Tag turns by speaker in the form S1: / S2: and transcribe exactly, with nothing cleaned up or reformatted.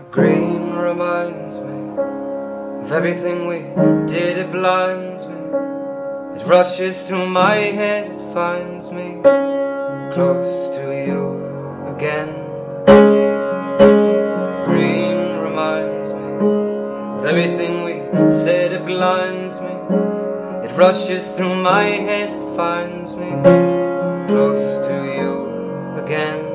S1: Green reminds me of everything we did, it blinds me. It rushes through my head, it finds me close to you again. Green reminds me of everything we said, it blinds me. It rushes through my head, it finds me close to you again.